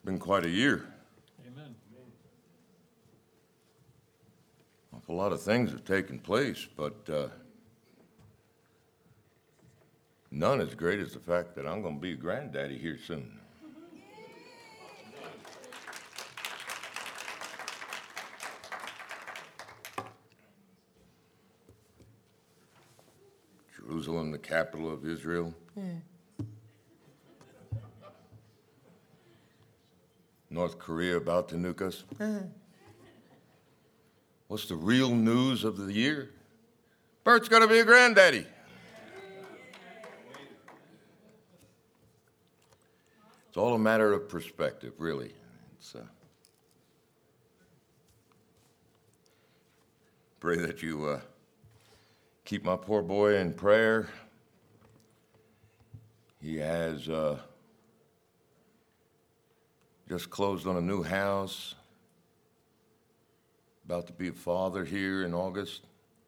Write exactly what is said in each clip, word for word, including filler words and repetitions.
been quite a year. Amen. A lot of things have taken place, but uh, none as great as the fact that I'm going to be a granddaddy here soon. Jerusalem, the capital of Israel. Mm. North Korea about to nuke us. Mm. What's the real news of the year? Bert's going to be a granddaddy. It's all a matter of perspective, really. It's, uh, pray that you uh, keep my poor boy in prayer. He has uh, just closed on a new house. About to be a father here in August.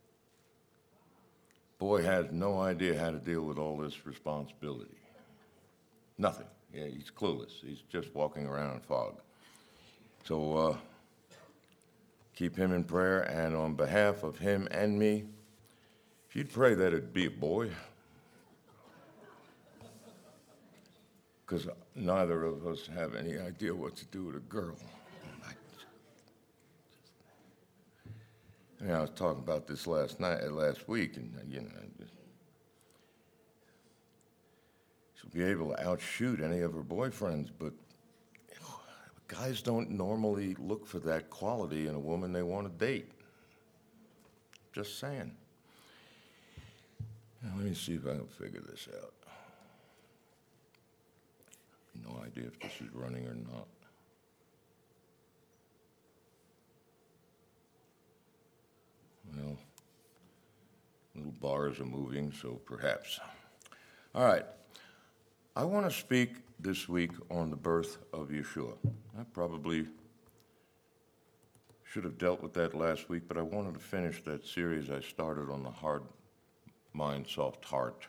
Boy has no idea how to deal with all this responsibility. Nothing. Yeah, he's clueless. He's just walking around in fog. So uh, keep him in prayer, and on behalf of him and me, if you'd pray that it'd be a boy, because neither of us have any idea what to do with a girl. I mean, I was talking about this last night, last week, and you know, just, she'll be able to outshoot any of her boyfriends, but you know, guys don't normally look for that quality in a woman they want to date. Just saying. Now, let me see if I can figure this out. No idea if this is running or not. Well, little bars are moving, so perhaps. All right. I want to speak this week on the birth of Yeshua. I probably should have dealt with that last week, but I wanted to finish that series I started on the hard mind, soft heart.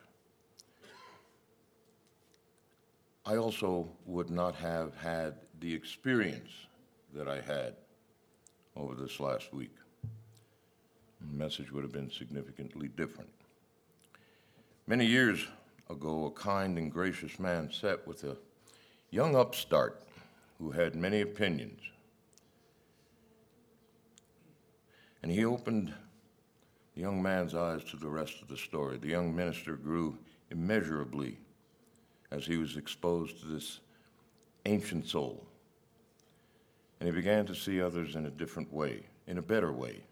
I also would not have had the experience that I had over this last week. The message would have been significantly different. Many years ago, a kind and gracious man sat with a young upstart who had many opinions. And he opened the young man's eyes to the rest of the story. The young minister grew immeasurably as he was exposed to this ancient soul. And he began to see others in a different way, in a better way.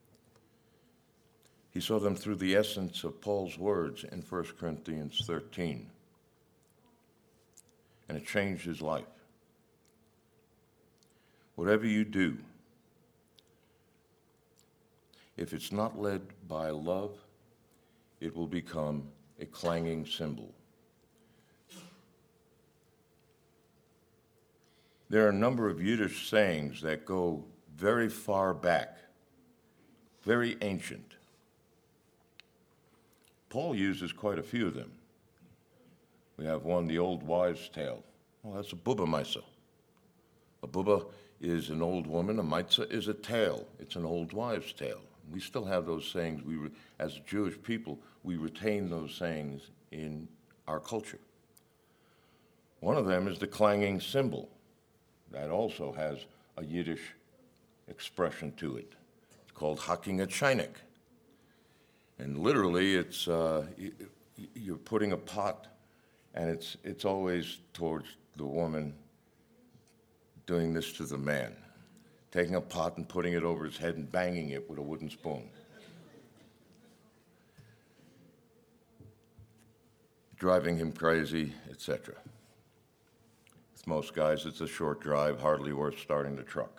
He saw them through the essence of Paul's words in First Corinthians thirteen. And it changed his life. Whatever you do, if it's not led by love, it will become a clanging cymbal. There are a number of Yiddish sayings that go very far back, very ancient. Paul uses quite a few of them. We have one, the old wives' tale. Well, that's a bubba maisa. A bubba is an old woman, a maitza is a tale. It's an old wives' tale. We still have those sayings. We, re- as Jewish people, we retain those sayings in our culture. One of them is the clanging cymbal. That also has a Yiddish expression to it. It's called haking a chainik. And literally, it's uh, you're putting a pot, and it's it's always towards the woman doing this to the man, taking a pot and putting it over his head and banging it with a wooden spoon. Driving him crazy, et cetera. With most guys, it's a short drive, hardly worth starting the truck.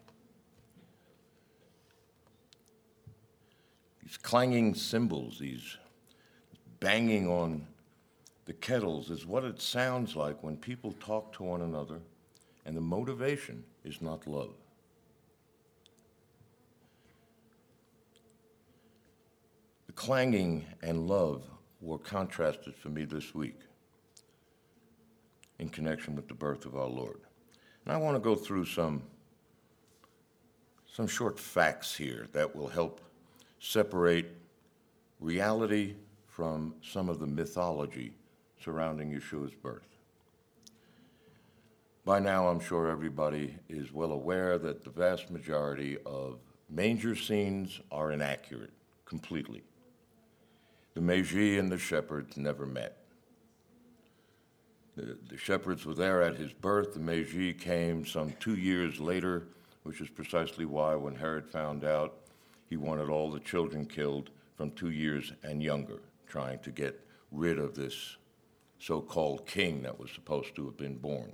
These clanging cymbals, these banging on the kettles is what it sounds like when people talk to one another and the motivation is not love. The clanging and love were contrasted for me this week in connection with the birth of our Lord. And I want to go through some, some short facts here that will help separate reality from some of the mythology surrounding Yeshua's birth. By now, I'm sure everybody is well aware that the vast majority of manger scenes are inaccurate, completely. The Magi and the shepherds never met. The, the shepherds were there at his birth. The Magi came some two years later, which is precisely why when Herod found out, he wanted all the children killed from two years and younger, trying to get rid of this so-called king that was supposed to have been born.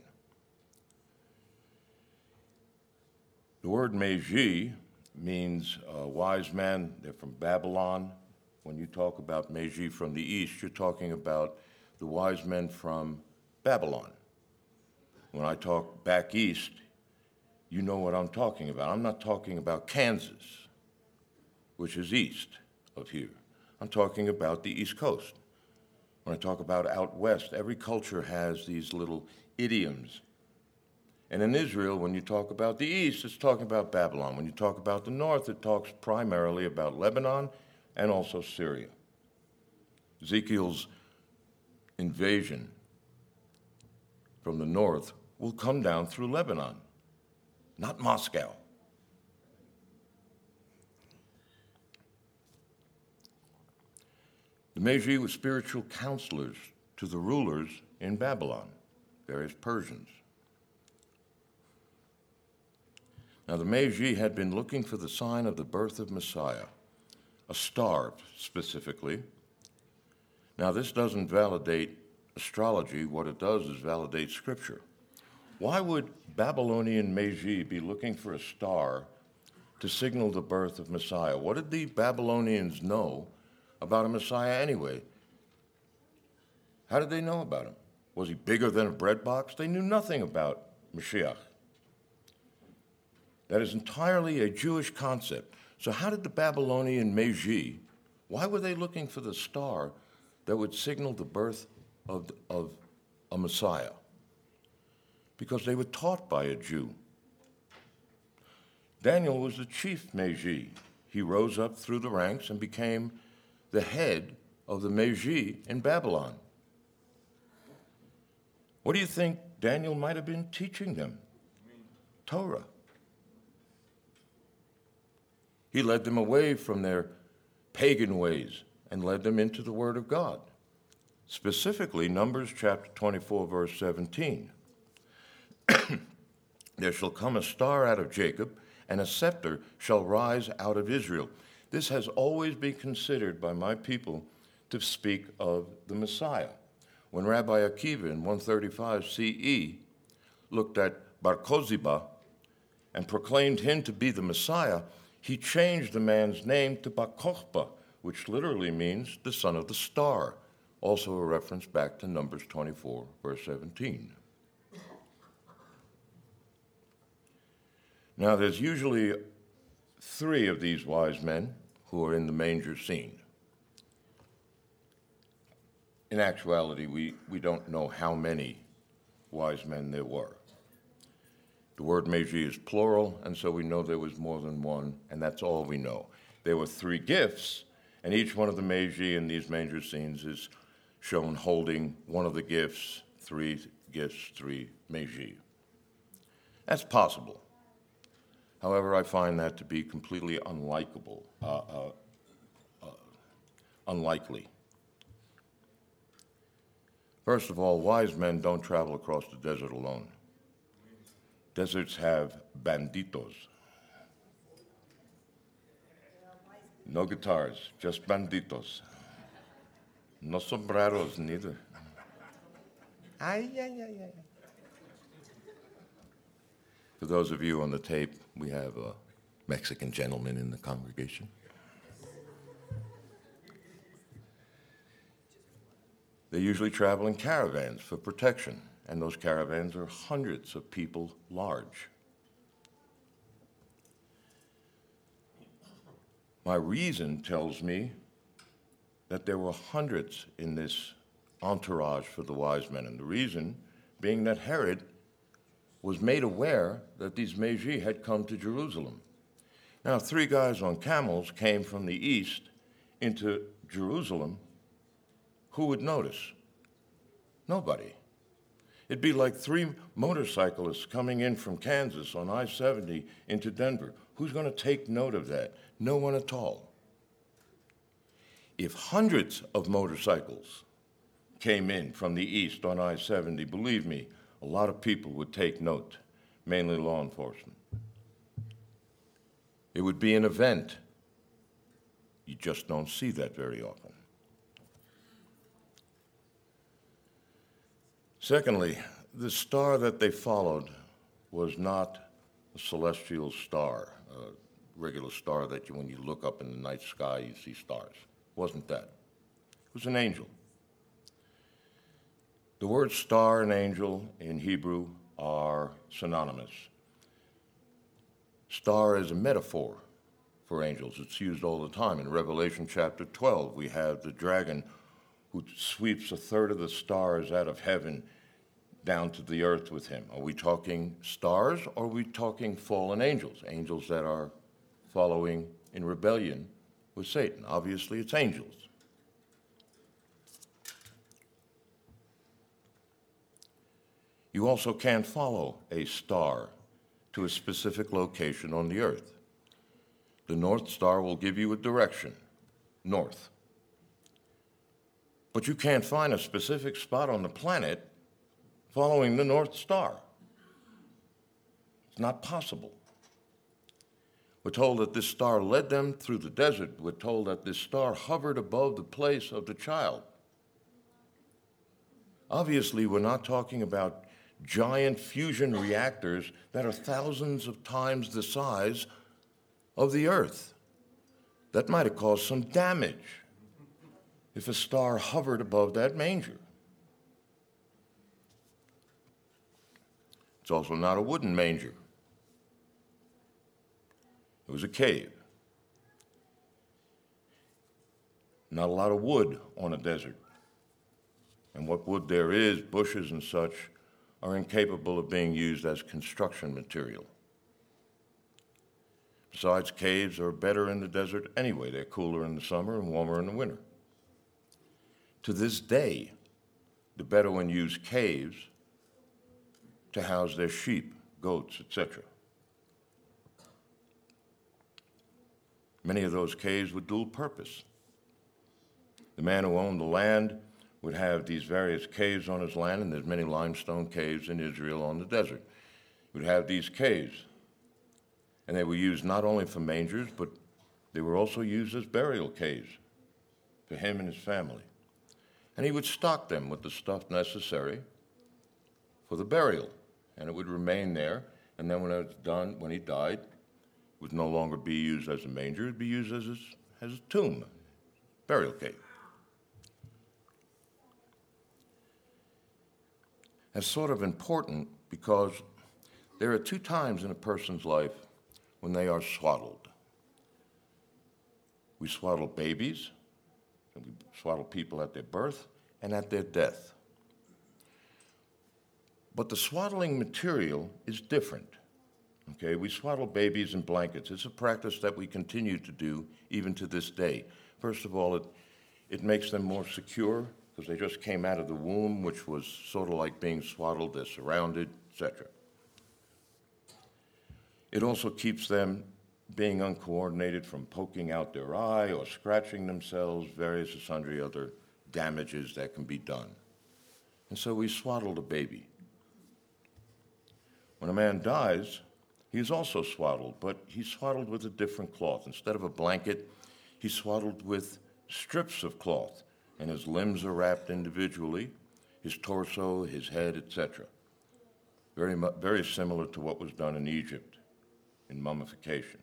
The word Magi means uh, wise man. They're from Babylon. When you talk about Magi from the east, you're talking about the wise men from Babylon. When I talk back east, you know what I'm talking about. I'm not talking about Kansas, which is east of here. I'm talking about the East Coast. When I talk about out west, every culture has these little idioms. And in Israel, when you talk about the east, it's talking about Babylon. When you talk about the north, it talks primarily about Lebanon and also Syria. Ezekiel's invasion from the north will come down through Lebanon, not Moscow. The Magi were spiritual counselors to the rulers in Babylon, various Persians. Now, the Magi had been looking for the sign of the birth of Messiah, a star specifically. Now, this doesn't validate astrology. What it does is validate Scripture. Why would Babylonian Magi be looking for a star to signal the birth of Messiah? What did the Babylonians know about a Messiah anyway? How did they know about him? Was he bigger than a bread box? They knew nothing about Mashiach. That is entirely a Jewish concept. So how did the Babylonian Magi, why were they looking for the star that would signal the birth of, of a Messiah? Because they were taught by a Jew. Daniel was the chief Magi. He rose up through the ranks and became the head of the Magi in Babylon. What do you think Daniel might have been teaching them? Torah. He led them away from their pagan ways and led them into the Word of God. Specifically, Numbers chapter twenty-four, verse seventeen. There shall come a star out of Jacob, and a scepter shall rise out of Israel. This has always been considered by my people to speak of the Messiah. When Rabbi Akiva in one thirty-five C E looked at Bar Koziba and proclaimed him to be the Messiah, he changed the man's name to Bar Kokhba, which literally means the son of the star, also a reference back to Numbers twenty-four, verse seventeen. Now, there's usually three of these wise men who are in the manger scene. In actuality, we, we don't know how many wise men there were. The word Magi is plural, and so we know there was more than one, and that's all we know. There were three gifts, and each one of the Magi in these manger scenes is shown holding one of the gifts, three gifts, three Magi. That's possible. However, I find that to be completely unlikable, uh, uh, uh, unlikely. First of all, wise men don't travel across the desert alone. Deserts have banditos. No guitars, just banditos. No sombreros neither. Ay, ay, ay, ay. For those of you on the tape, we have a Mexican gentleman in the congregation. They usually travel in caravans for protection, and those caravans are hundreds of people large. My reason tells me that there were hundreds in this entourage for the wise men, and the reason being that Herod was made aware that these Magi had come to Jerusalem. Now, if three guys on camels came from the east into Jerusalem, who would notice? Nobody. It'd be like three motorcyclists coming in from Kansas on I seventy into Denver. Who's going to take note of that? No one at all. If hundreds of motorcycles came in from the east on I seventy, believe me, a lot of people would take note, mainly law enforcement. It would be an event. You just don't see that very often. Secondly, the star that they followed was not a celestial star, a regular star that you, when you look up in the night sky, you see stars. It wasn't that. It was an angel. The words star and angel in Hebrew are synonymous. Star is a metaphor for angels. It's used all the time. In Revelation chapter twelve, we have the dragon who sweeps a third of the stars out of heaven down to the earth with him. Are we talking stars or are we talking fallen angels, angels that are following in rebellion with Satan? Obviously, it's angels. You also can't follow a star to a specific location on the earth. The North Star will give you a direction, north. But you can't find a specific spot on the planet following the North Star. It's not possible. We're told that this star led them through the desert. We're told that this star hovered above the place of the child. Obviously, we're not talking about giant fusion reactors that are thousands of times the size of the Earth. That might have caused some damage if a star hovered above that manger. It's also not a wooden manger. It was a cave. Not a lot of wood on a desert. And what wood there is, bushes and such, are incapable of being used as construction material. Besides, caves are better in the desert anyway. They're cooler in the summer and warmer in the winter. To this day, the Bedouin use caves to house their sheep, goats, et cetera. Many of those caves were dual purpose. The man who owned the land would have these various caves on his land, and there's many limestone caves in Israel on the desert. He would have these caves, and they were used not only for mangers, but they were also used as burial caves for him and his family. And he would stock them with the stuff necessary for the burial, and it would remain there, and then when it was done, when he died, it would no longer be used as a manger, it would be used as a, as a tomb, burial cave. That's sort of important because there are two times in a person's life when they are swaddled. We swaddle babies, and we swaddle people at their birth and at their death. But the swaddling material is different. Okay, we swaddle babies in blankets. It's a practice that we continue to do even to this day. First of all, it, it makes them more secure because they just came out of the womb, which was sort of like being swaddled, they're surrounded, et cetera. It also keeps them being uncoordinated from poking out their eye or scratching themselves, various and sundry other damages that can be done. And so we swaddle the baby. When a man dies, he's also swaddled, but he's swaddled with a different cloth. Instead of a blanket, he's swaddled with strips of cloth, and his limbs are wrapped individually, his torso, his head, et cetera. Very, mu- very similar to what was done in Egypt in mummification.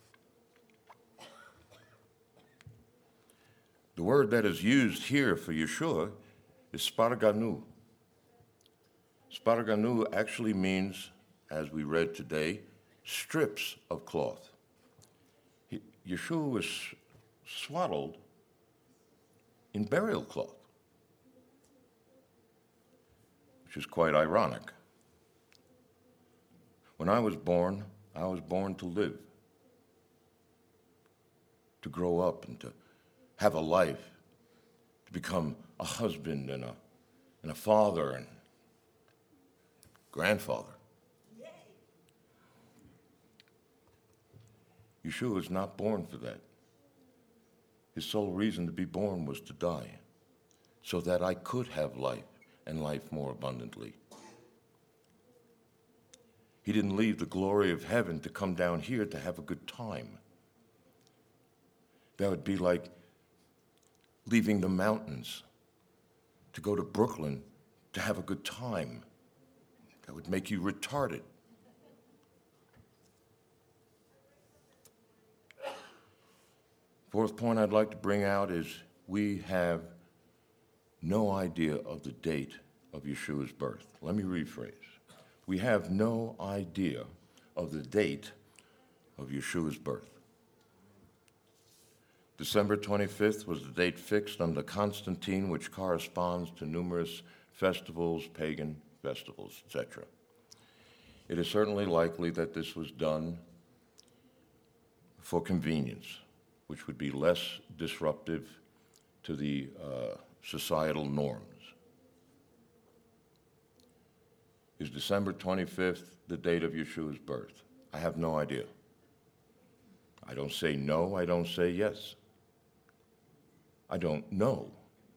The word that is used here for Yeshua is sparganu. Sparganu actually means, as we read today, strips of cloth. He, Yeshua was swaddled in burial cloth, which is quite ironic. When I was born, I was born to live, to grow up and to have a life, to become a husband and a, and a father and grandfather. Yeshua was not born for that. His sole reason to be born was to die, so that I could have life and life more abundantly. He didn't leave the glory of heaven to come down here to have a good time. That would be like leaving the mountains to go to Brooklyn to have a good time. That would make you retarded. Fourth point I'd like to bring out is we have no idea of the date of Yeshua's birth. Let me rephrase. We have no idea of the date of Yeshua's birth. December twenty-fifth was the date fixed under Constantine, which corresponds to numerous festivals, pagan festivals, et cetera. It is certainly likely that this was done for convenience, which would be less disruptive to the uh, societal norms. Is December twenty-fifth the date of Yeshua's birth? I have no idea. I don't say no, I don't say yes. I don't know.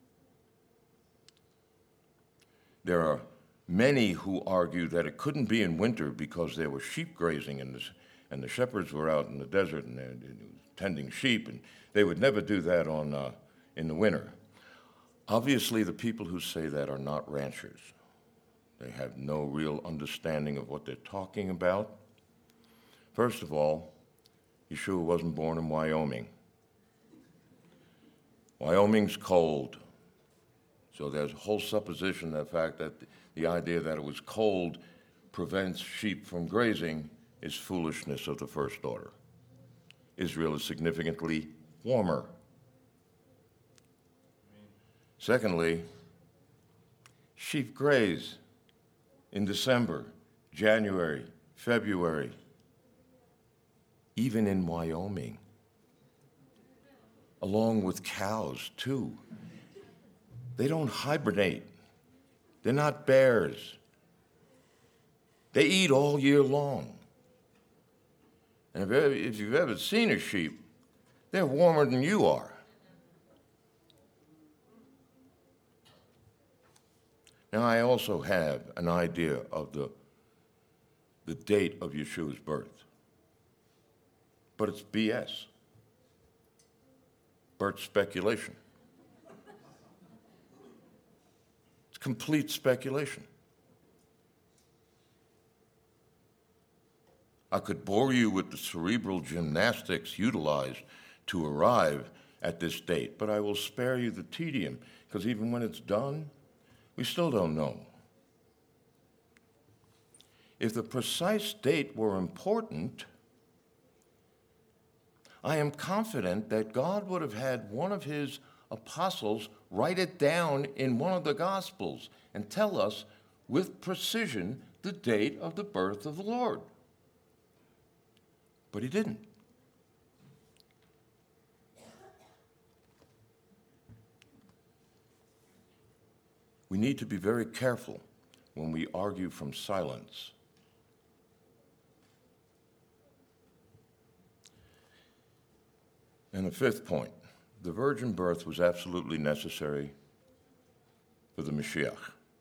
There are many who argue that it couldn't be in winter because there was sheep grazing and the, and the shepherds were out in the desert and, and tending sheep, and they would never do that on, uh, in the winter. Obviously, the people who say that are not ranchers. They have no real understanding of what they're talking about. First of all, Yeshua wasn't born in Wyoming. Wyoming's cold. So there's a whole supposition, the fact that the idea that it was cold prevents sheep from grazing is foolishness of the first order. Israel is significantly warmer. Secondly, sheep graze in December, January, February, even in Wyoming, along with cows, too. They don't hibernate. They're not bears. They eat all year long. And if, ever, if you've ever seen a sheep, they're warmer than you are. Now, I also have an idea of the, the date of Yeshua's birth. But it's B S. Birth speculation. It's complete speculation. I could bore you with the cerebral gymnastics utilized to arrive at this date, but I will spare you the tedium, because even when it's done, we still don't know. If the precise date were important, I am confident that God would have had one of his apostles write it down in one of the Gospels and tell us with precision the date of the birth of the Lord. But he didn't. We need to be very careful when we argue from silence. And the fifth point, the virgin birth was absolutely necessary for the Mashiach.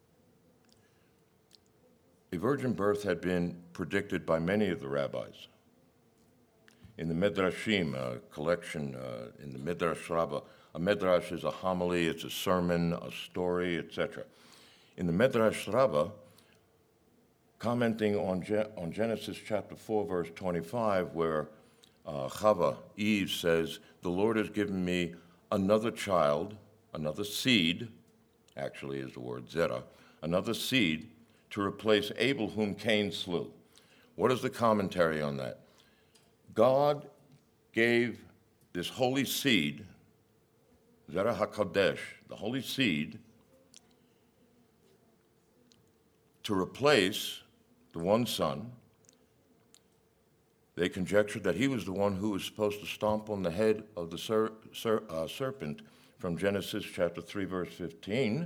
A virgin birth had been predicted by many of the rabbis. In the Midrashim, a collection uh, in the Midrash Rabbah, a Midrash is a homily, it's a sermon, a story, et cetera. In the Midrash Rabbah, commenting on, Gen- on Genesis chapter four, verse twenty-five, where uh, Chava, Eve, says, "The Lord has given me another child, another seed," actually is the word zera, another seed, to replace Abel, whom Cain slew. What is the commentary on that? God gave this holy seed, Zera HaKadosh, the holy seed, to replace the one son They conjectured that he was the one who was supposed to stomp on the head of the ser- ser- uh, serpent from Genesis chapter three, verse fifteen,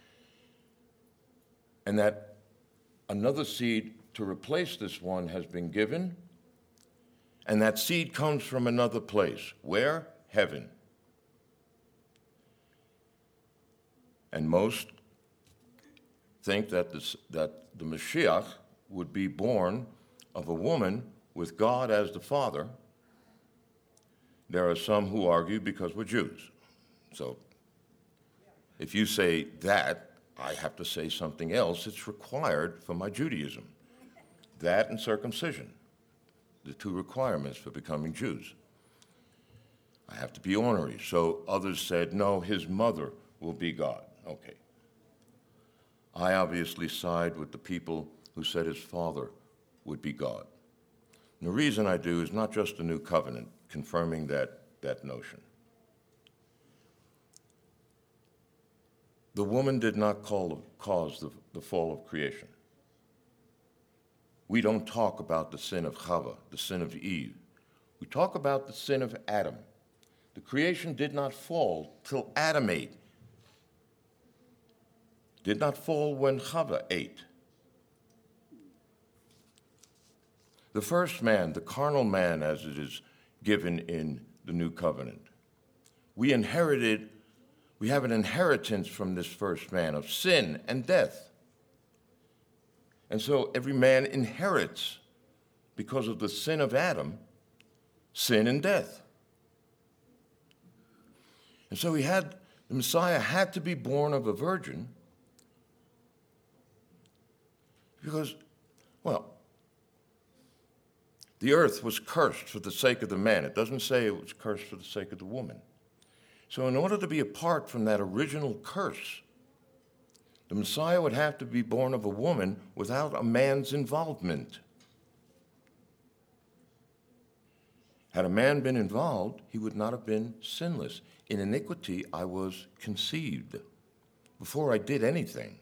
and that another seed to replace this one has been given, and that seed comes from another place. Where? Heaven. And most think that, this, that the Mashiach would be born of a woman with God as the Father. There are some who argue because we're Jews. So if you say that, I have to say something else. It's required for my Judaism. That and circumcision, the two requirements for becoming Jews. I have to be ornery. So others said, no, his mother will be God. Okay. I obviously side with the people who said his father would be God. And the reason I do is not just the new covenant confirming that, that notion. The woman did not call, cause the, the fall of creation. We don't talk about the sin of Chava, the sin of Eve. We talk about the sin of Adam. The creation did not fall till Adam ate. Did not fall when Chava ate. The first man, the carnal man, as it is given in the new covenant, we inherited, we have an inheritance from this first man of sin and death. And so every man inherits, because of the sin of Adam, sin and death. And so he had, the Messiah had to be born of a virgin because, well, the earth was cursed for the sake of the man. It doesn't say it was cursed for the sake of the woman. So in order to be apart from that original curse, the Messiah would have to be born of a woman without a man's involvement. Had a man been involved, he would not have been sinless. In iniquity I was conceived before I did anything.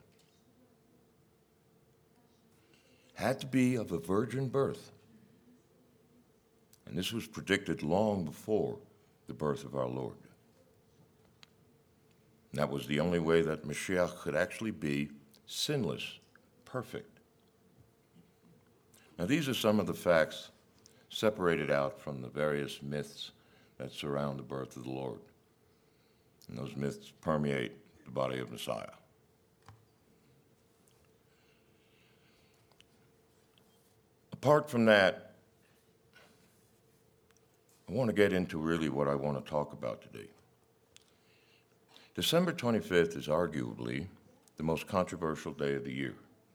Had to be of a virgin birth. And this was predicted long before the birth of our Lord. And that was the only way that Mashiach could actually be sinless, perfect. Now, these are some of the facts separated out from the various myths that surround the birth of the Lord. And those myths permeate the body of Messiah. Apart from that, I want to get into really what I want to talk about today. December twenty-fifth is arguably the most controversial day of the year.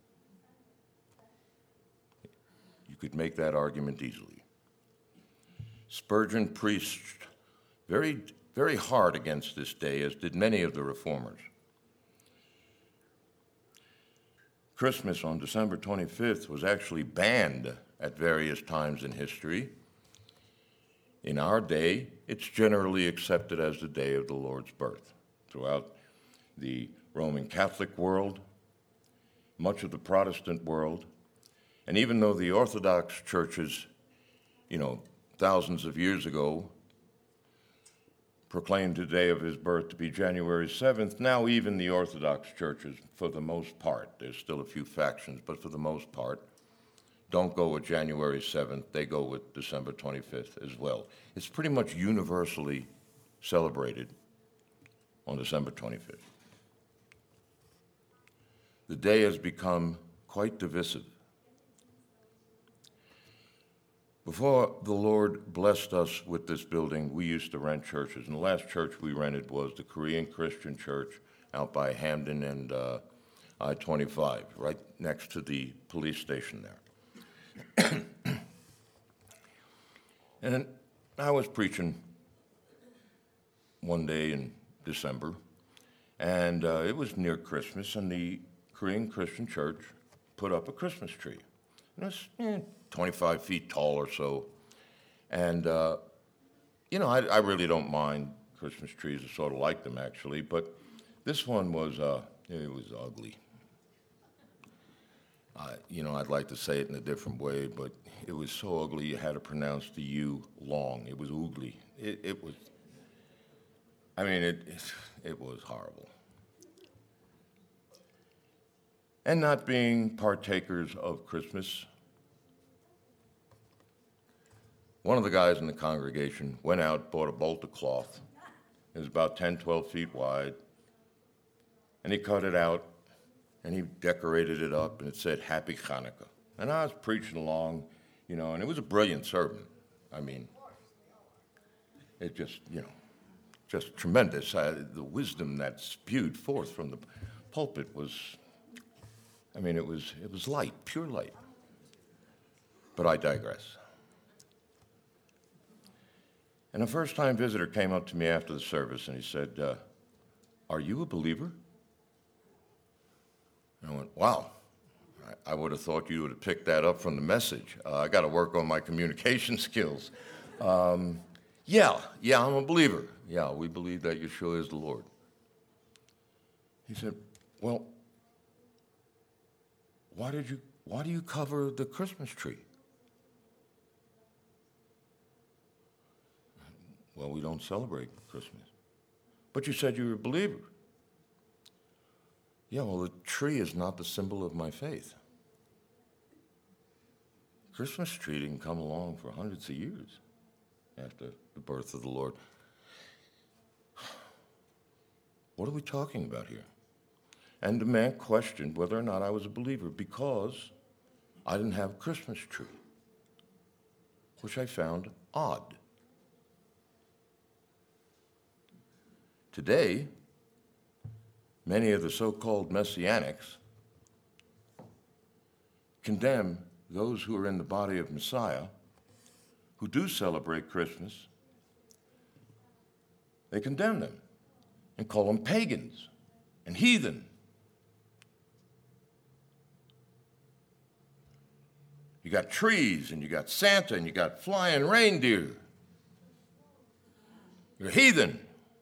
You could make that argument easily. Spurgeon preached very, very hard against this day, as did many of the reformers. Christmas on December twenty-fifth was actually banned at various times in history. In our day, it's generally accepted as the day of the Lord's birth. Throughout the Roman Catholic world, much of the Protestant world, and even though the Orthodox churches, you know, thousands of years ago, proclaimed the day of his birth to be January seventh, now even the Orthodox churches, for the most part, there's still a few factions, but for the most part, don't go with January seventh, they go with December twenty-fifth as well. It's pretty much universally celebrated on December twenty-fifth. The day has become quite divisive. Before the Lord blessed us with this building, we used to rent churches, and the last church we rented was the Korean Christian Church out by Hamden and uh, I twenty-five, right next to the police station there. And I was preaching one day in December, and uh, it was near Christmas, and the Korean Christian Church put up a Christmas tree. It was eh, twenty-five feet tall or so, and uh, you know, I, I really don't mind Christmas trees. I sort of like them actually, but this one was uh, it was ugly. I, you know, I'd like to say it in a different way, but it was so ugly you had to pronounce the U long. It was oogly. It, it was, I mean, it, it, it was horrible. And not being partakers of Christmas, one of the guys in the congregation went out, bought a bolt of cloth. It was about ten, twelve feet wide. And he cut it out, and he decorated it up, and it said, Happy Hanukkah. And I was preaching along, you know, and it was a brilliant sermon. I mean, it just, you know, just tremendous. I, the wisdom that spewed forth from the pulpit was, I mean, it was, it was light, pure light. But I digress. And a first-time visitor came up to me after the service, and he said, uh, are you a believer? And I went, wow, I, I would have thought you would have picked that up from the message. Uh, I got to work on my communication skills. Um, yeah, yeah, I'm a believer. Yeah, we believe that Yeshua is the Lord. He said, well, why did you, why do you cover the Christmas tree? Well, we don't celebrate Christmas. But you said you were a believer. Yeah, well, the tree is not the symbol of my faith. Christmas tree didn't come along for hundreds of years after the birth of the Lord. What are we talking about here? And the man questioned whether or not I was a believer because I didn't have a Christmas tree, which I found odd. Today, many of the so-called messianics condemn those who are in the body of Messiah who do celebrate Christmas. They condemn them and call them pagans and heathen. You got trees and you got Santa and you got flying reindeer. You're heathen.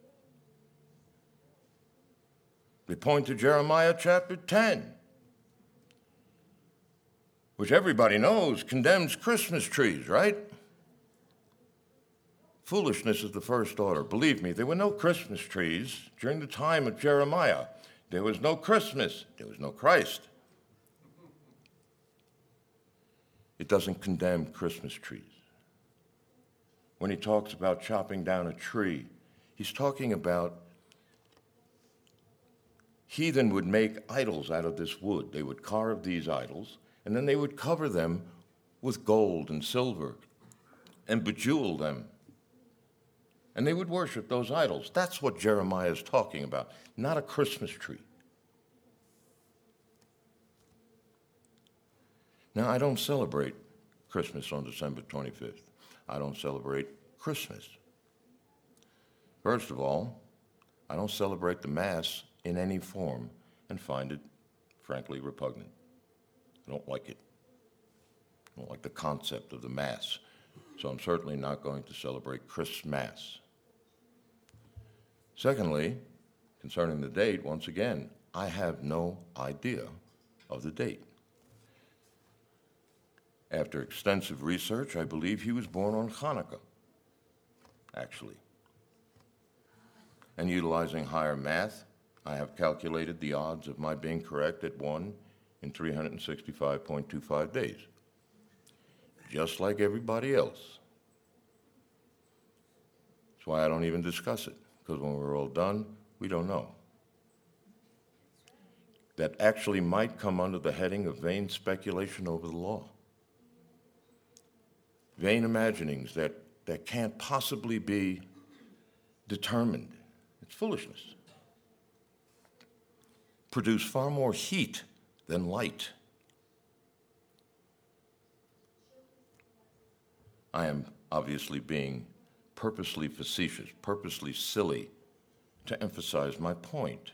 They point to Jeremiah chapter ten, which everybody knows condemns Christmas trees, right? Foolishness is the first order. Believe me, there were no Christmas trees during the time of Jeremiah. There was no Christmas. There was no Christ. It doesn't condemn Christmas trees. When he talks about chopping down a tree, he's talking about heathen would make idols out of this wood. They would carve these idols, and then they would cover them with gold and silver and bejewel them. And they would worship those idols. That's what Jeremiah is talking about, not a Christmas tree. Now, I don't celebrate Christmas on December twenty-fifth. I don't celebrate Christmas. First of all, I don't celebrate the Mass in any form and find it, frankly, repugnant. I don't like it. I don't like the concept of the Mass. So I'm certainly not going to celebrate Christmas. Secondly, concerning the date, once again, I have no idea of the date. After extensive research, I believe he was born on Hanukkah, actually. And utilizing higher math, I have calculated the odds of my being correct at one in three hundred sixty-five point two five days, just like everybody else. That's why I don't even discuss it, because when we're all done, we don't know. That actually might come under the heading of vain speculation over the law. Vain imaginings that, that can't possibly be determined. It's foolishness. Produce far more heat than light. I am obviously being purposely facetious, purposely silly to emphasize my point.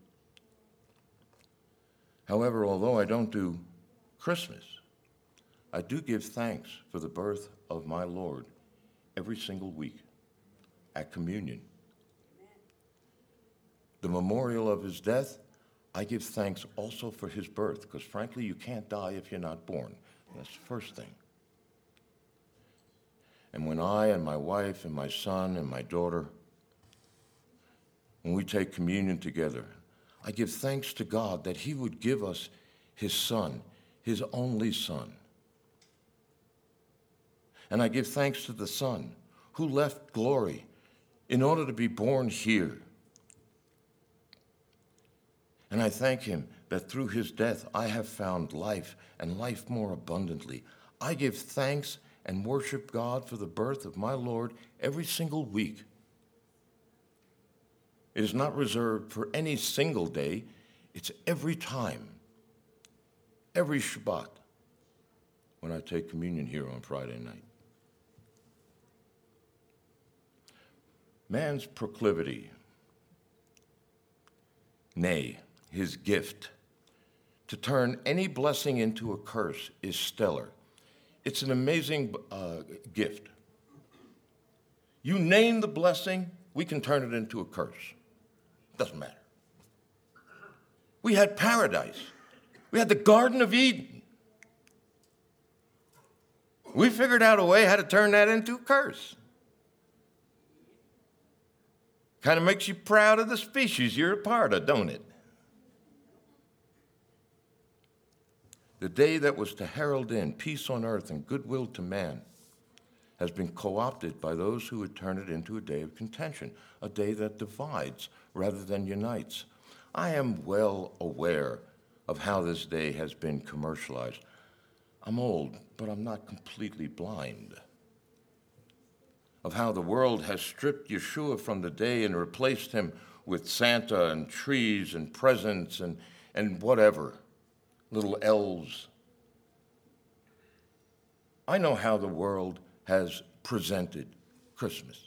However, although I don't do Christmas, I do give thanks for the birth of my Lord every single week at communion. The memorial of his death, I give thanks also for his birth, because frankly, you can't die if you're not born. That's the first thing. And when I and my wife and my son and my daughter, when we take communion together, I give thanks to God that he would give us his son, his only son. And I give thanks to the Son who left glory in order to be born here. And I thank him that through his death I have found life, and life more abundantly. I give thanks and worship God for the birth of my Lord every single week. It is not reserved for any single day. It's every time, every Shabbat, when I take communion here on Friday night. Man's proclivity, nay, his gift, to turn any blessing into a curse is stellar. It's an amazing uh, gift. You name the blessing, we can turn it into a curse. Doesn't matter. We had paradise. We had the Garden of Eden. We figured out a way how to turn that into a curse. Kind of makes you proud of the species you're a part of, don't it? The day that was to herald in peace on earth and goodwill to man has been co-opted by those who would turn it into a day of contention, a day that divides rather than unites. I am well aware of how this day has been commercialized. I'm old, but I'm not completely blind. Of how the world has stripped Yeshua from the day and replaced him with Santa and trees and presents and, and whatever, little elves. I know how the world has presented Christmas.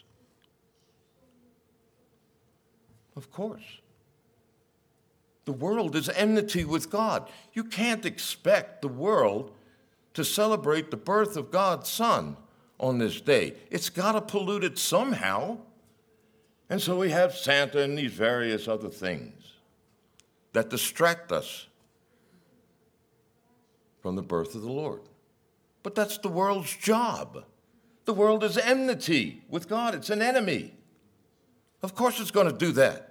Of course. The world is enmity with God. You can't expect the world to celebrate the birth of God's Son on this day. It's got to pollute it somehow. And so we have Santa and these various other things that distract us from the birth of the Lord. But that's the world's job. The world is enmity with God. It's an enemy. Of course it's going to do that.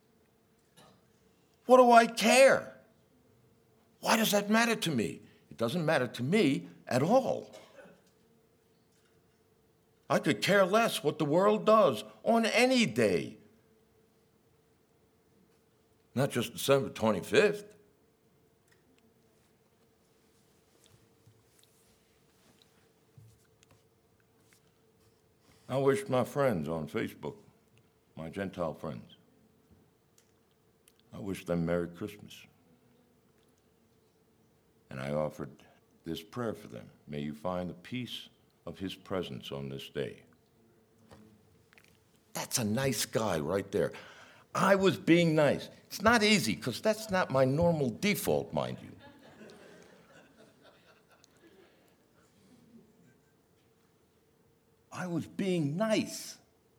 What do I care? Why does that matter to me? It doesn't matter to me at all. I could care less what the world does on any day. Not just December twenty-fifth. I wish my friends on Facebook, my Gentile friends, I wish them Merry Christmas. And I offered this prayer for them. May you find the peace of his presence on this day. That's a nice guy right there. I was being nice. It's not easy because that's not my normal default, mind you. I was being nice.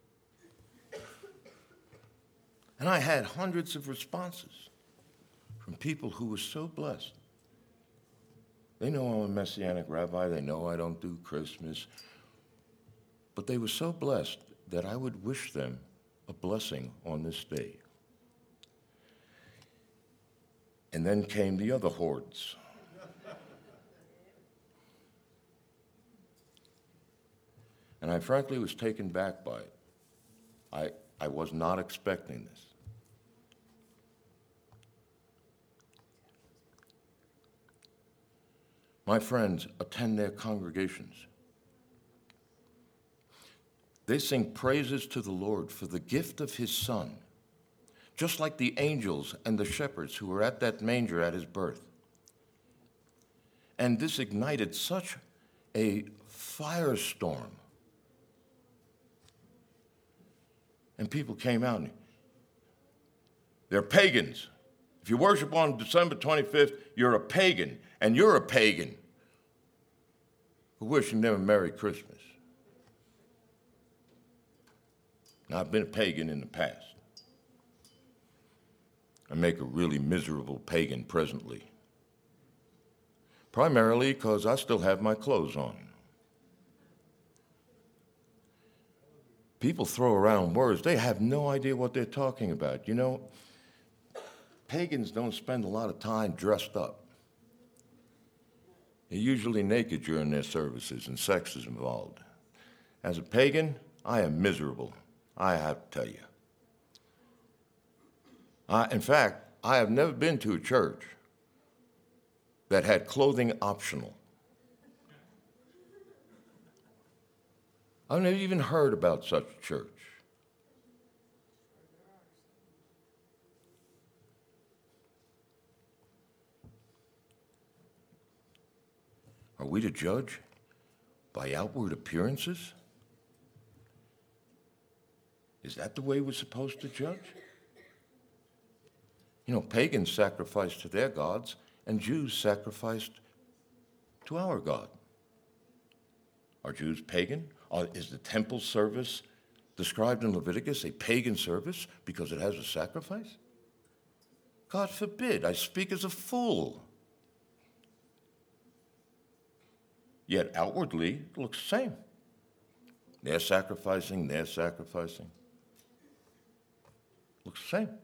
And I had hundreds of responses from people who were so blessed. They know I'm a Messianic rabbi. They know I don't do Christmas. But they were so blessed that I would wish them a blessing on this day. And then came the other hordes. And I frankly was taken back by it. I, I was not expecting this. My friends attend their congregations. They sing praises to the Lord for the gift of his Son, just like the angels and the shepherds who were at that manger at his birth. And this ignited such a firestorm. And people came out. And they're pagans. If you worship on December twenty-fifth, you're a pagan, and you're a pagan. We're wishing them a Merry Christmas. Now, I've been a pagan in the past. I make a really miserable pagan presently. Primarily because I still have my clothes on. People throw around words. They have no idea what they're talking about. You know, pagans don't spend a lot of time dressed up. They're usually naked during their services, and sex is involved. As a pagan, I am miserable, I have to tell you. I, in fact, I have never been to a church that had clothing optional. I've never even heard about such a church. Are we to judge by outward appearances? Is that the way we're supposed to judge? You know, pagans sacrificed to their gods, and Jews sacrificed to our God. Are Jews pagan? Are, is the temple service described in Leviticus a pagan service because it has a sacrifice? God forbid, I speak as a fool. Yet outwardly, it looks the same. They're sacrificing, they're sacrificing. Looks the same.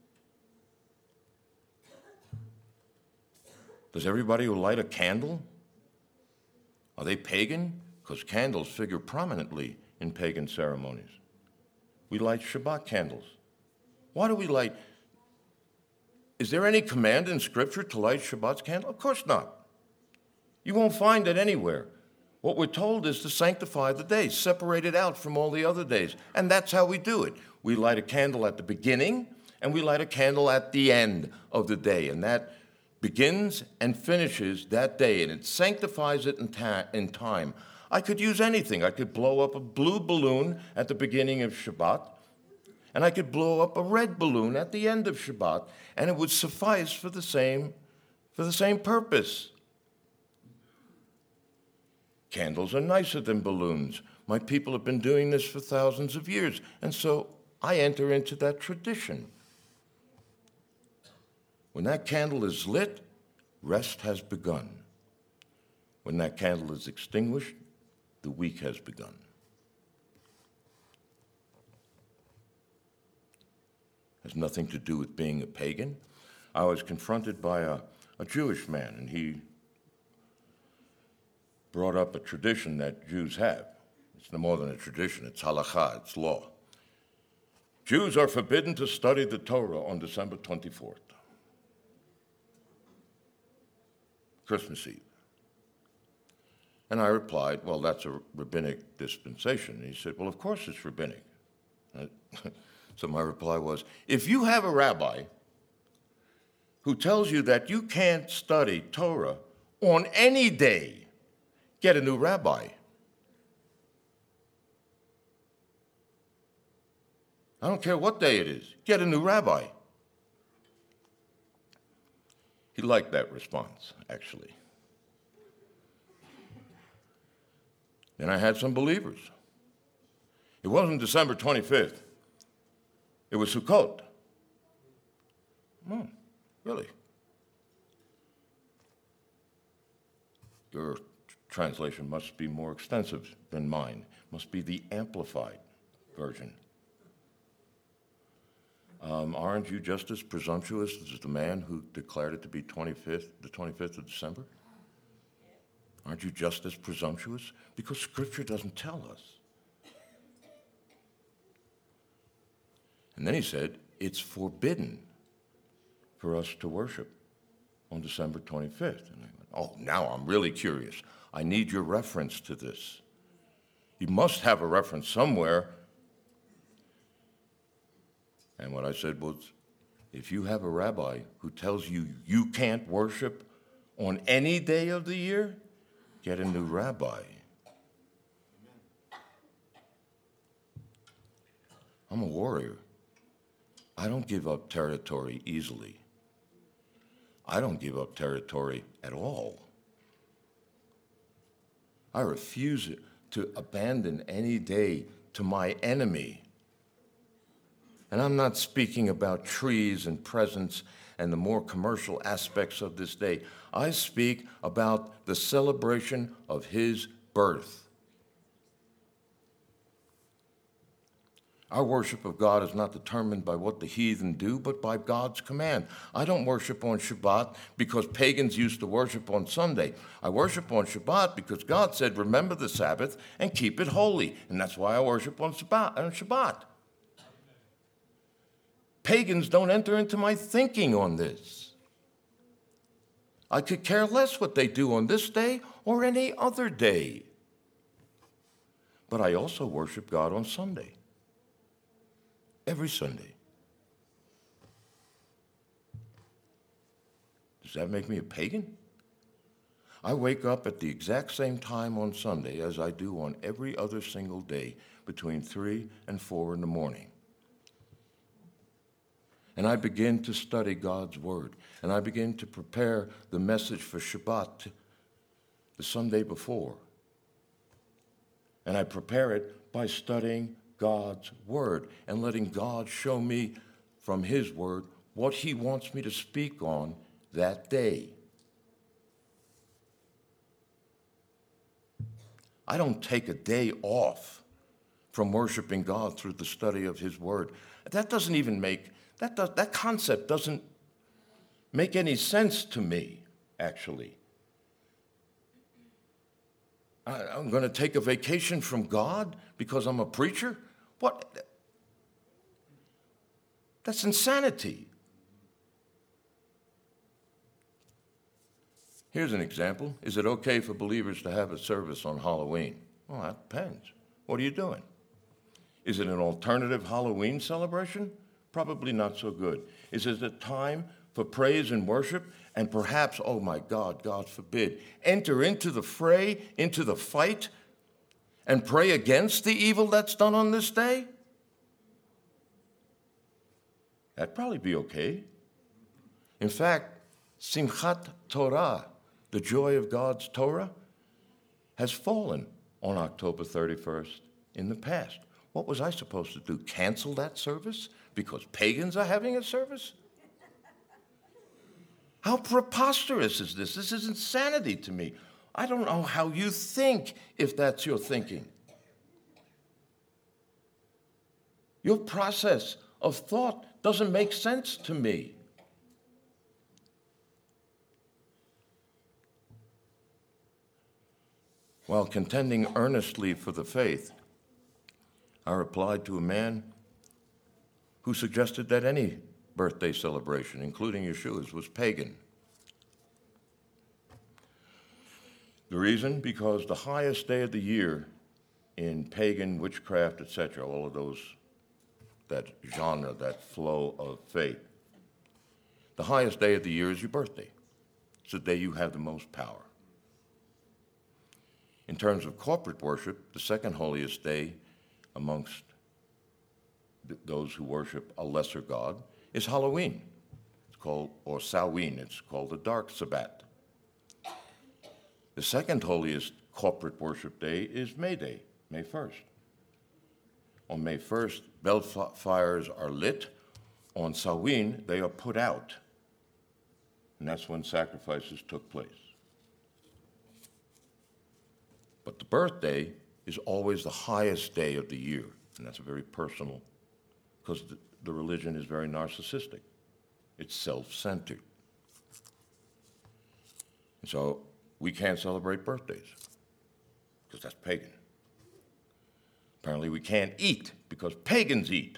Does everybody who light a candle, are they pagan? Because candles figure prominently in pagan ceremonies. We light Shabbat candles. Why do we light? Is there any command in Scripture to light Shabbat's candle? Of course not. You won't find it anywhere. What we're told is to sanctify the day, separate it out from all the other days. And that's how we do it. We light a candle at the beginning, and we light a candle at the end of the day. And that begins and finishes that day, and it sanctifies it in, ta- in time. I could use anything. I could blow up a blue balloon at the beginning of Shabbat, and I could blow up a red balloon at the end of Shabbat, and it would suffice for the same, for the same purpose. Candles are nicer than balloons. My people have been doing this for thousands of years, and so I enter into that tradition. When that candle is lit, rest has begun. When that candle is extinguished, the week has begun. Has nothing to do with being a pagan. I was confronted by a, a Jewish man, and he brought up a tradition that Jews have. It's no more than a tradition, it's halakha, it's law. Jews are forbidden to study the Torah on December twenty-fourth, Christmas Eve. And I replied, well, that's a rabbinic dispensation. And he said, well, of course it's rabbinic. So my reply was, if you have a rabbi who tells you that you can't study Torah on any day, get a new rabbi. I don't care what day it is. Get a new rabbi. He liked that response, actually. Then I had some believers. It wasn't December twenty-fifth. It was Sukkot. Hmm, really? Your translation must be more extensive than mine. Must be the amplified version. Um, aren't you just as presumptuous as the man who declared it to be twenty-fifth, the twenty-fifth of December? Aren't you just as presumptuous? Because Scripture doesn't tell us. And then he said, it's forbidden for us to worship on December twenty-fifth. And I went, oh, now I'm really curious. I need your reference to this. You must have a reference somewhere. And what I said was, if you have a rabbi who tells you you can't worship on any day of the year, get a new rabbi. I'm a warrior. I don't give up territory easily. I don't give up territory at all. I refuse to abandon any day to my enemy. And I'm not speaking about trees and presents and the more commercial aspects of this day. I speak about the celebration of his birth. Our worship of God is not determined by what the heathen do, but by God's command. I don't worship on Shabbat because pagans used to worship on Sunday. I worship on Shabbat because God said, remember the Sabbath and keep it holy. And that's why I worship on Shabbat. On Shabbat. Pagans don't enter into my thinking on this. I could care less what they do on this day or any other day. But I also worship God on Sunday. Every Sunday. Does that make me a pagan? I wake up at the exact same time on Sunday as I do on every other single day, between three and four in the morning. And I begin to study God's Word, and I begin to prepare the message for Shabbat the Sunday before. And I prepare it by studying God's Word and letting God show me from His Word what He wants me to speak on that day. I don't take a day off from worshiping God through the study of His Word. That doesn't even make, that, does, that concept doesn't make any sense to me, actually. I, I'm going to take a vacation from God because I'm a preacher? What? That's insanity. Here's an example. Is it okay for believers to have a service on Halloween? Well, that depends. What are you doing? Is it an alternative Halloween celebration? Probably not so good. Is it a time for praise and worship? And perhaps, oh my God, God forbid, enter into the fray, into the fight, and pray against the evil that's done on this day? That'd probably be okay. In fact, Simchat Torah, the joy of God's Torah, has fallen on October thirty-first in the past. What was I supposed to do? Cancel that service because pagans are having a service? How preposterous is this? This is insanity to me. I don't know how you think if that's your thinking. Your process of thought doesn't make sense to me. While contending earnestly for the faith, I replied to a man who suggested that any birthday celebration, including Yeshua's, was pagan. The reason? Because the highest day of the year in pagan witchcraft, et cetera, all of those, that genre, that flow of faith, the highest day of the year is your birthday. It's the day you have the most power. In terms of corporate worship, the second holiest day amongst th- those who worship a lesser god is Halloween. It's called, or Samhain, it's called the Dark Sabbath. The second holiest corporate worship day is May Day, May first. On May first, bell fires are lit. On Samhain, they are put out. And that's when sacrifices took place. But the birthday is always the highest day of the year, and that's very personal, because the, the religion is very narcissistic. It's self-centered. And so we can't celebrate birthdays, because that's pagan. Apparently we can't eat, because pagans eat.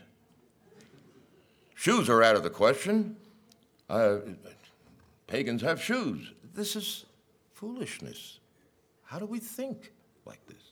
Shoes are out of the question. Uh, pagans have shoes. This is foolishness. How do we think like this?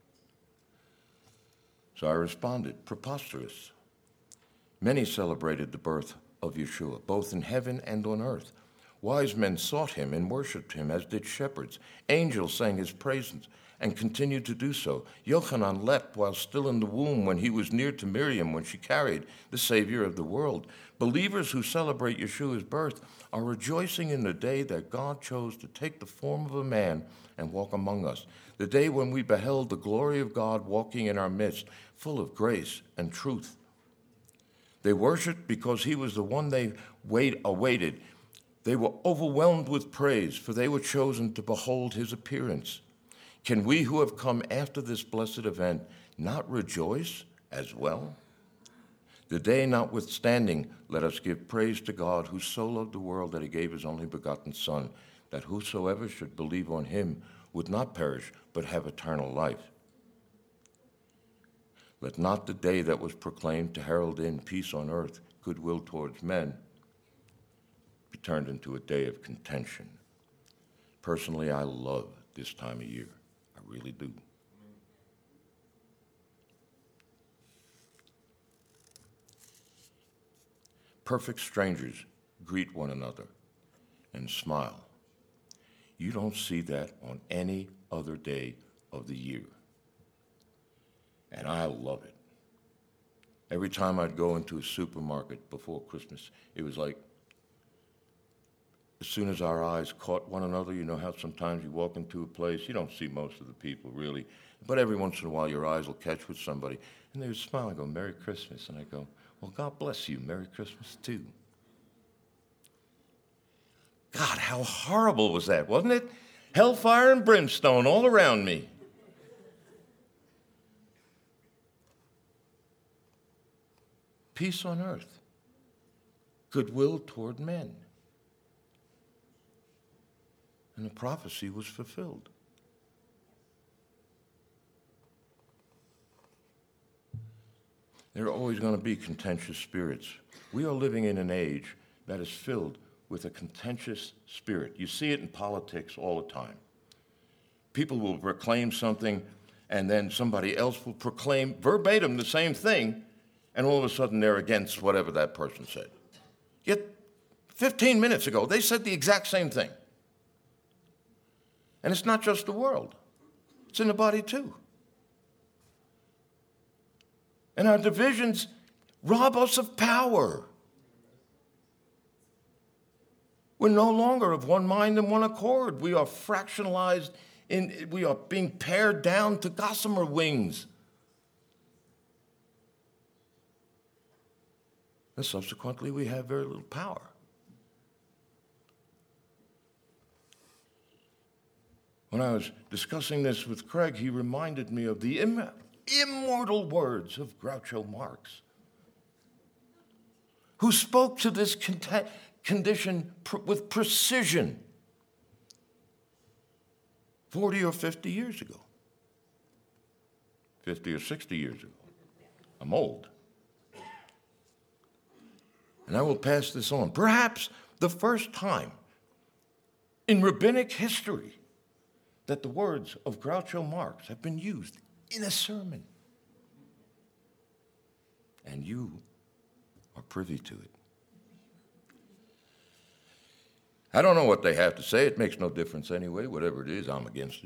So I responded, preposterous. Many celebrated the birth of Yeshua, both in heaven and on earth. Wise men sought him and worshipped him, as did shepherds. Angels sang his praises and continued to do so. Yochanan leapt while still in the womb when he was near to Miriam when she carried the Savior of the world. Believers who celebrate Yeshua's birth are rejoicing in the day that God chose to take the form of a man and walk among us, the day when we beheld the glory of God walking in our midst, full of grace and truth. They worshiped because he was the one they wait, awaited. They were overwhelmed with praise, for they were chosen to behold his appearance. Can we who have come after this blessed event not rejoice as well? The day notwithstanding, let us give praise to God, who so loved the world that he gave his only begotten Son, that whosoever should believe on him would not perish, but have eternal life. Let not the day that was proclaimed to herald in peace on earth, goodwill towards men, be turned into a day of contention. Personally, I love this time of year. I really do. Perfect strangers greet one another and smile. You don't see that on any other day of the year. And I love it. Every time I'd go into a supermarket before Christmas, it was like, as soon as our eyes caught one another, you know how sometimes you walk into a place, you don't see most of the people really, but every once in a while your eyes will catch with somebody, and they would smile and go, Merry Christmas. And I go, well, God bless you. Merry Christmas too. God, how horrible was that, wasn't it? Hellfire and brimstone all around me. Peace on earth, goodwill toward men. And the prophecy was fulfilled. There are always going to be contentious spirits. We are living in an age that is filled with a contentious spirit. You see it in politics all the time. People will proclaim something, and then somebody else will proclaim verbatim the same thing, and all of a sudden they're against whatever that person said. Yet fifteen minutes ago, they said the exact same thing. And it's not just the world. It's in the body too. And our divisions rob us of power. We're no longer of one mind and one accord. We are fractionalized, in, we are being pared down to gossamer wings. And subsequently, we have very little power. When I was discussing this with Craig, he reminded me of the Im- immortal words of Groucho Marx, who spoke to this con- condition pr- with precision forty or fifty years ago, fifty or sixty years ago. I'm old. And I will pass this on. Perhaps the first time in rabbinic history that the words of Groucho Marx have been used in a sermon. And you are privy to it. I don't know what they have to say. It makes no difference anyway. Whatever it is, I'm against it.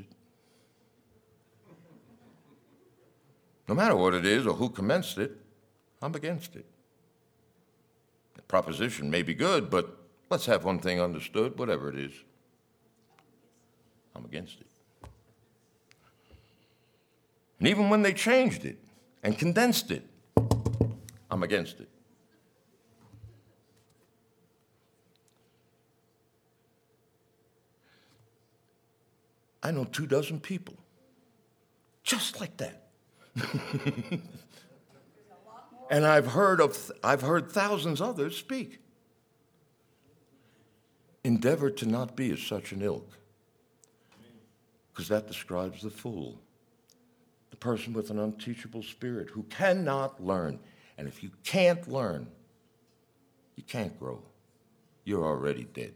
No matter what it is or who commenced it, I'm against it. The proposition may be good, but let's have one thing understood, whatever it is, I'm against it. And even when they changed it and condensed it, I'm against it. I know two dozen people just like that. And I've heard of I've heard thousands others speak. Endeavor to not be of such an ilk, because that describes the fool, the person with an unteachable spirit who cannot learn. And if you can't learn, you can't grow. You're already dead.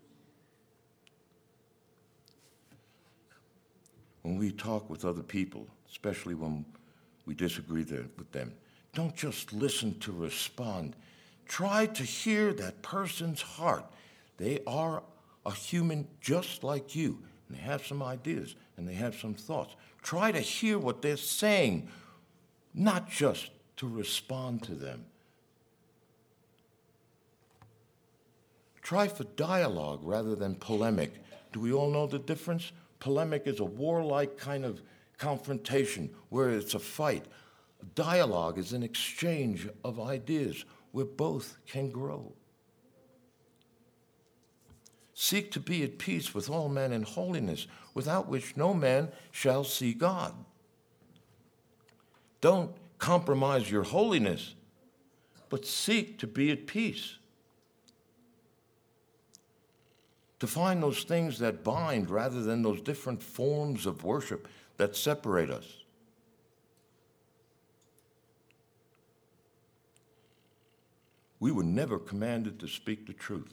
When we talk with other people, especially when we disagree with them, don't just listen to respond. Try to hear that person's heart. They are a human just like you, and they have some ideas, and they have some thoughts. Try to hear what they're saying, not just to respond to them. Try for dialogue rather than polemic. Do we all know the difference? Polemic is a warlike kind of confrontation where it's a fight. Dialogue is an exchange of ideas where both can grow. Seek to be at peace with all men in holiness, without which no man shall see God. Don't compromise your holiness, but seek to be at peace. To find those things that bind rather than those different forms of worship that separate us. We were never commanded to speak the truth.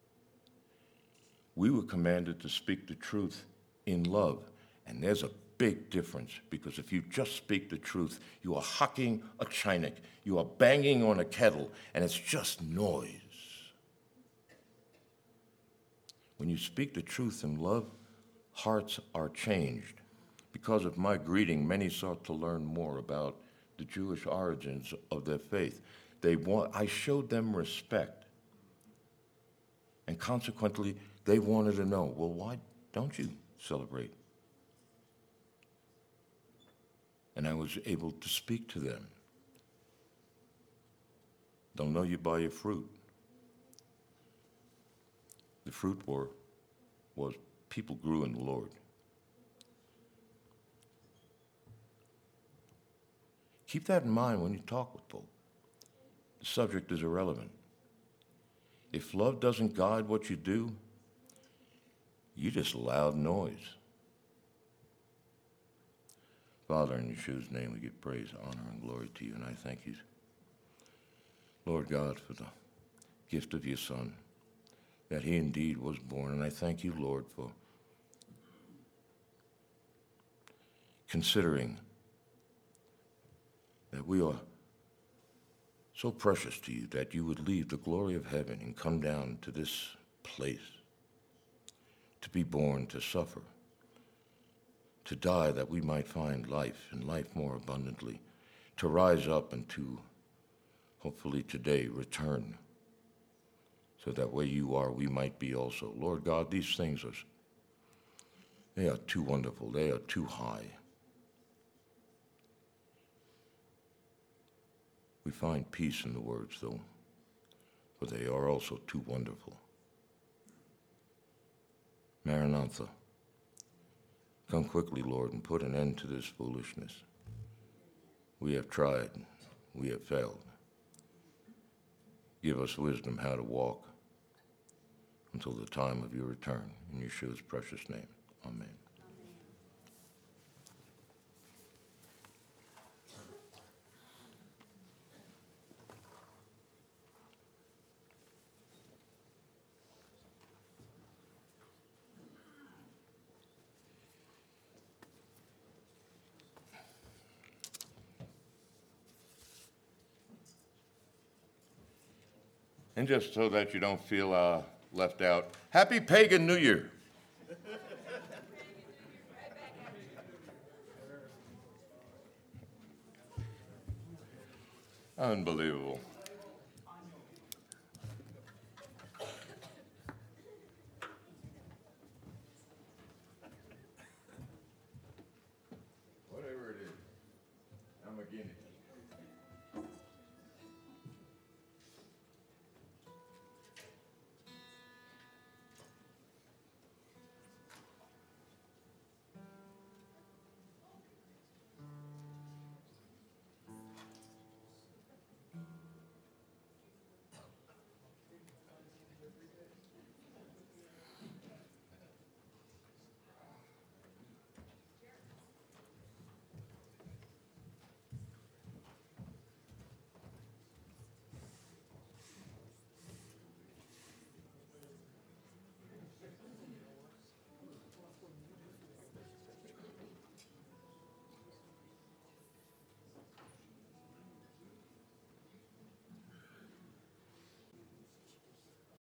We were commanded to speak the truth in love. And there's a big difference, because if you just speak the truth, you are hucking a chinik, you are banging on a kettle, and it's just noise. When you speak the truth in love, hearts are changed. Because of my greeting, many sought to learn more about the Jewish origins of their faith. They want, I showed them respect. And consequently, they wanted to know, well, why don't you celebrate? And I was able to speak to them. They'll know you by your fruit. The fruit were, was people grew in the Lord. Keep that in mind when you talk with folk. The subject is irrelevant. If love doesn't guide what you do, you're just loud noise. Father, in Yeshua's name we give praise, honor, and glory to you, and I thank you, Lord God, for the gift of your Son, that he indeed was born. And I thank you, Lord, for considering that we are so precious to you that you would leave the glory of heaven and come down to this place to be born, to suffer, to die that we might find life and life more abundantly, to rise up and to hopefully today return, so that where you are, we might be also. Lord God, these things are, they are too wonderful. They are too high. We find peace in the words, though, but they are also too wonderful. Maranatha, come quickly, Lord, and put an end to this foolishness. We have tried. We have failed. Give us wisdom how to walk until the time of your return. In Yeshua's precious name, amen. And just so that you don't feel uh, left out, Happy Pagan New Year. Unbelievable.